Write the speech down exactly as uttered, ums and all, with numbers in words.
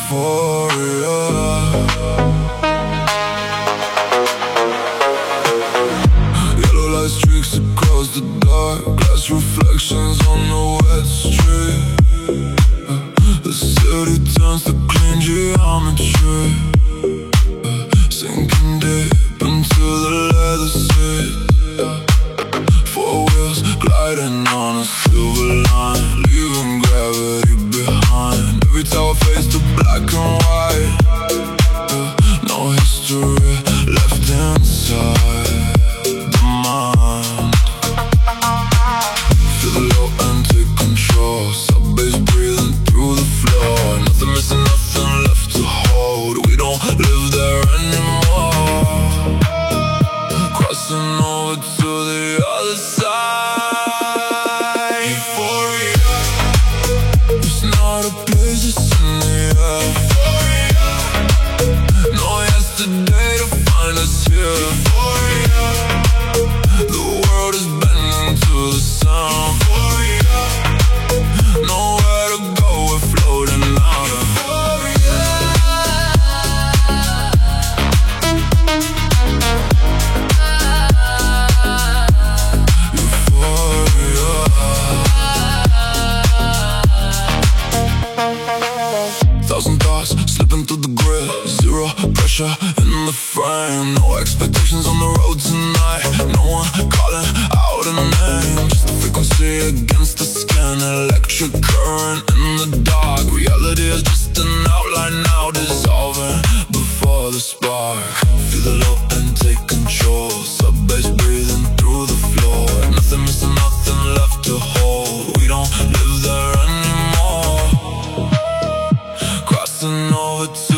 Euphoria. Yellow light streaks across the dark, glass reflections on the wet street. The city turns to clean geometry, sinking deep into the leather seat. Four wheels gliding on a silver line, leaving gravity behind. Every tower fades to black and white. No history left inside the mind. Feel the low and take control. Sub-bass breathing through the floor. Nothing missing, nothing left to hold. We don't live there anymore. Crossing over to the other side. Euphoria. It's not a place, it's in the air. Euphoria. No yesterday to find us here. Euphoria. The world is bending to the sound. Euphoria. Nowhere to go, we're floating out. Euphoria. Euphoria. Thousand thoughts slipping through the grid. Zero pressure in the frame. No expectations on the road tonight. No one calling out a name. Just the frequency against the skin. Electric current in the dark. Reality is just an outline now, dissolving before the spark. Feel the low and take control. Sub-bass breathing through the floor. Nothing missing, nothing left to hold. We don't live there anymore. Crossing over to